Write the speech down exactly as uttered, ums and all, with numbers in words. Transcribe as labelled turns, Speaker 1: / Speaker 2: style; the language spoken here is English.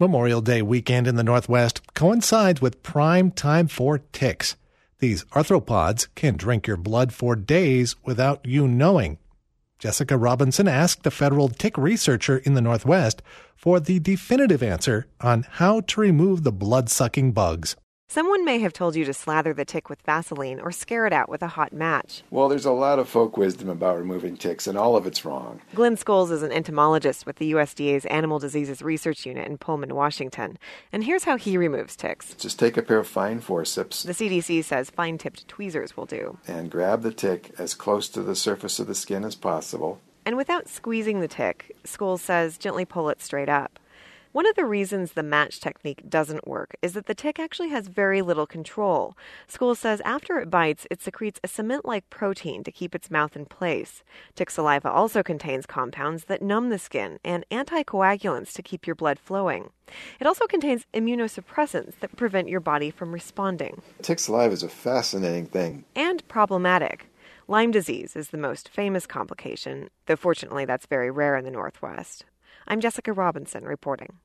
Speaker 1: Memorial Day weekend in the Northwest coincides with prime time for ticks. These arthropods can drink your blood for days without you knowing. Jessica Robinson asked a federal tick researcher in the Northwest for the definitive answer on how to remove the blood-sucking bugs.
Speaker 2: Someone may have told you to slather the tick with Vaseline or scare it out with a hot match.
Speaker 3: Well, there's a lot of folk wisdom about removing ticks, and all of it's wrong.
Speaker 2: Glenn Scholes is an entomologist with the U S D A's Animal Diseases Research Unit in Pullman, Washington. And here's how he removes ticks.
Speaker 3: Just take a pair of fine forceps.
Speaker 2: The C D C says fine-tipped tweezers will do.
Speaker 3: And grab the tick as close to the surface of the skin as possible.
Speaker 2: And without squeezing the tick, Scholes says gently pull it straight up. One of the reasons the match technique doesn't work is that the tick actually has very little control. Scholes says after it bites, it secretes a cement-like protein to keep its mouth in place. Tick saliva also contains compounds that numb the skin and anticoagulants to keep your blood flowing. It also contains immunosuppressants that prevent your body from responding.
Speaker 3: Tick saliva is a fascinating thing.
Speaker 2: And problematic. Lyme disease is the most famous complication, though fortunately that's very rare in the Northwest. I'm Jessica Robinson reporting.